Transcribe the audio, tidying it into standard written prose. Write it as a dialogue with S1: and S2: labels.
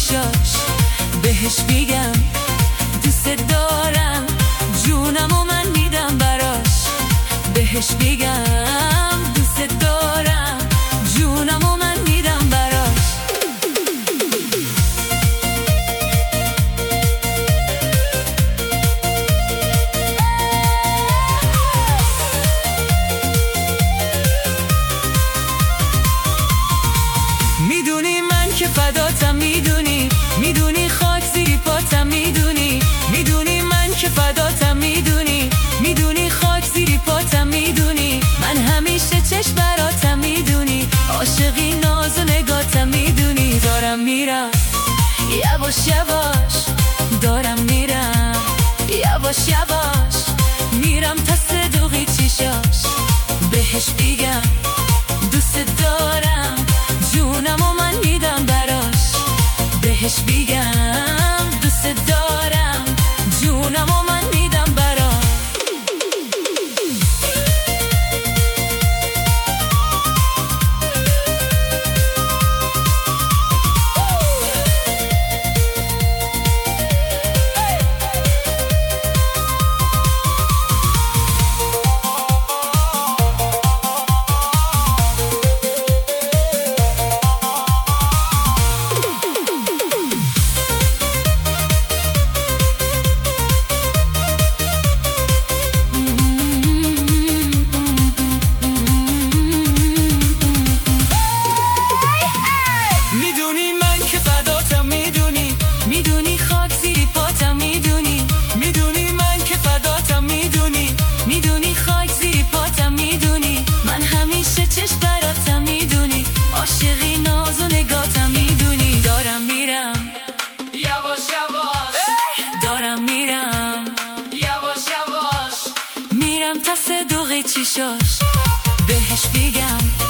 S1: چیشاش، بهش میگم دوست دارم، جونم و من میدم براش. بهش میگم دوست دارم، جونم و من میدم براش. میدونی من که فداتم، میدونی خاک زیر پاتم، میدونی من که فداتم، میدونی خاک زیر پاتم، میدونی من همیشه چشم براتم، میدونی عاشقی ناز و نگاتم، میدونی دارم میرم یواش یواش، دارم میرم یواش یواش، میرم تا صدوقی چیشاش. بهش میگم دوست دارم، جونم و من میدم براش. بهش میگم دوست دارم، جونم و من میدم براش. میدونی خاک زیر پاتم، میدونی من که فداتم، میدونی خاک زیر پاتم، میدونی من همیشه چشم براتم، میدونی عاشقی ناز و نگاتم، میدونی دارم میرم یواش یواش، دارم میرم یواش یواش، میرم تا صدوقی چیشاش. بهش میگم